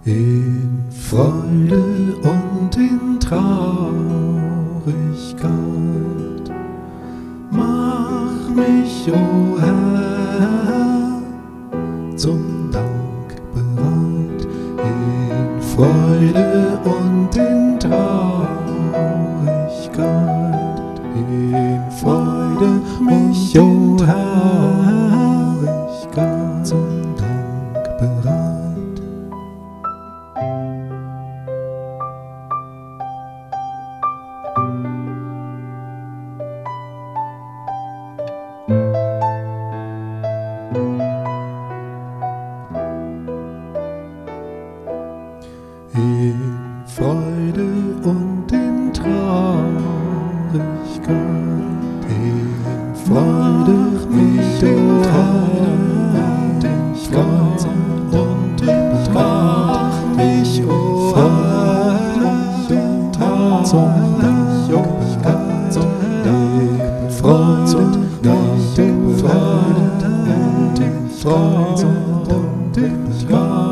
in Freude und in Traurigkeit. Mach mich, o Herr, zum Dank bereit, in Freude und in Traurigkeit. In Freude mich, o Herr, zum Dank bereit. In Freude und in Traurigkeit, in Freude mich, o Herr, in Freude und in Traurigkeit, mich, o Herr, zum Dank bereit, in Freude und in Freude und in Freude und in Freude.